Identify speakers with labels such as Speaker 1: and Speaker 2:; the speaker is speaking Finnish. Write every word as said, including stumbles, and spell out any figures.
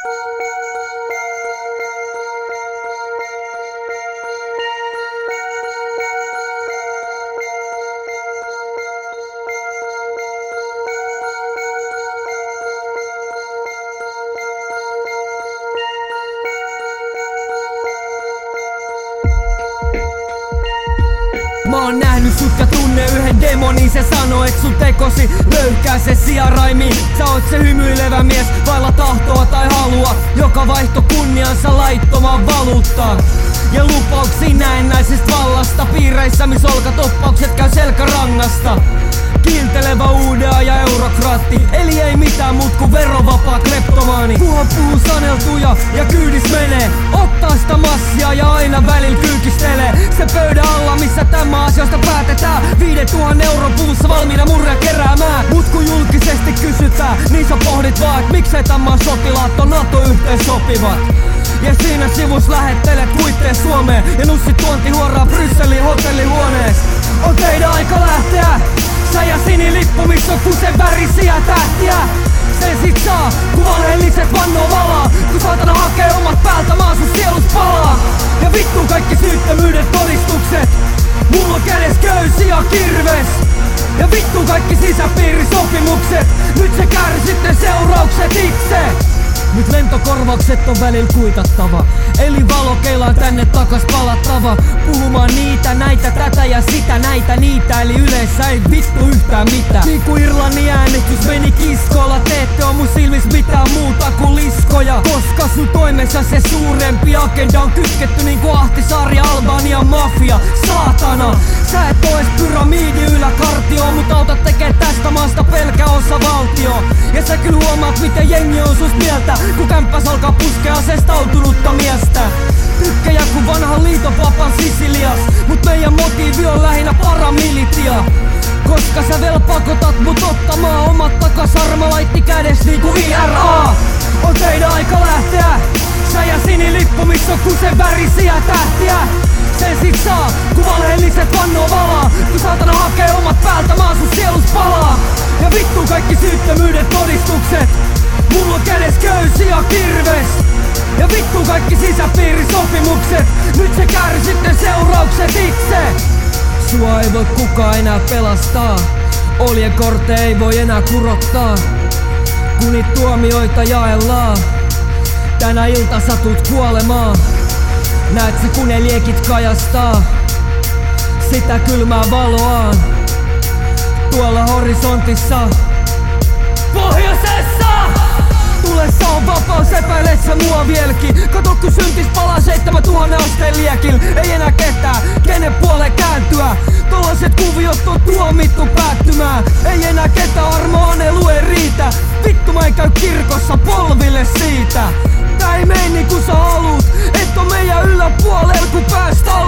Speaker 1: Mä oon nähnyt sut ja tunne yhden demonin. Se sanoo et sun tekosi löyhkää se sijaraimi. Sä oot se hymyilevä mies vailla tahtoa tai halua, joka vaihto kunniansa laittomaan valuuttaan ja lupauksiin näennäisestä vallasta. Piireissä mis olkatoppaukset käy selkärangasta. Kiiltelevä uudea ja eurokraatti, eli ei mitään muut kuin verovapaa kleptomaani. Puha puhuu saneltuja ja kyydis menee, ottaa sitä massia ja aina välillä kyykistelee. Se pöydän alla missä tämä asioista päätetään, viiden tuhannen euron puvussa valmiina murrea keräämään. Mut kun julkisesti kysytään, niin sä pohdit vaan, et miksei tämän sotilaat on NATO yhteen sopivat. Ja siinä sivus lähettelet kuitteen Suomeen ja nussit tuonti huoraa Brysselin hotellihuonees. On teidän aika lähteä. Sä ja sinilippu, missä on kusen värisiä tähtiä. Sen sit saa, kun valheelliset vannoo valaa. Kun saatana hakee omat päältä, maa sun sielus palaa. Ja vittu kaikki syyttömyyden todistukset. Mulla on kädes köysi ja kirves. Ja vittu kaikki sisäpiirisopimukset. Nyt se kärsit ne seuraukset itse. Nyt lentokorvaukset on välillä kuitattava, eli valokeilaan tänne takas palattava. Puhumaan niitä, näitä, tätä ja sitä, näitä, niitä. Eli yleensä ei vittu yhtään mitään. Niin kuin Irlannin äänestys meni kiskoilla, te ette oo mun silmis mitään muuta kuin liskoja. Koska sun toimessa se suurempi agenda on kytketty niinku Ahtisaari, Albanian mafia. Saatana, sä et oo ees pyramiidi yläkartio, mut auta tekee tästä maasta pelkä osa valtio. Ja sä kyllä huomaat miten jengi on sus mieltä, kun kämppäs alkaa puskea asestautunutta miestä. Tykkejä kun vanhan liitopapan Sisilias, mut meidän motiivi on lähinnä paramilitia. Koska sä vielä pakotat mut ottamaan omat takas armalaitti kädes niinku I R A. On teidän aika lähteä. Sä ja sinilippu, missä on kusen värisiä tähtiä. Sen sit saa, kun valheelliset vannoo valaa. Kun saatana hakee omat päältä, maa sun sielus palaa. Ja vittu kaikki syyttömyyden todistukset. Mulla on kädes köysi ja kirves. Ja vittu kaikki sisäpiirisopimukset. Nyt se kärsit ne seuraukset itse. Sua ei voi kukaan enää pelastaa. Oljenkorte ei voi enää kurottaa. Kun niitä tuomioita jaellaan, tänä ilta satut kuolemaan. Näet sä kun ne liekit kajastaa sitä kylmää valoaan tuolla horisontissa pohjoisessa. Tulessa on vapaus, epäilet sä mua vieläkin. Kato kun syntis palaa seitsemäntuhannen asteen liekil. Ei enää ketään, kenen puoleen kääntyä. Tollaset kuviot on tuomittu päättymään. Ei enää ketään, armo anelu ei riitä. Vittu mä en käy kirkossa polville siitä. Tää ei mene niin kun sä haluut, et on meidän yläpuolella kun päästä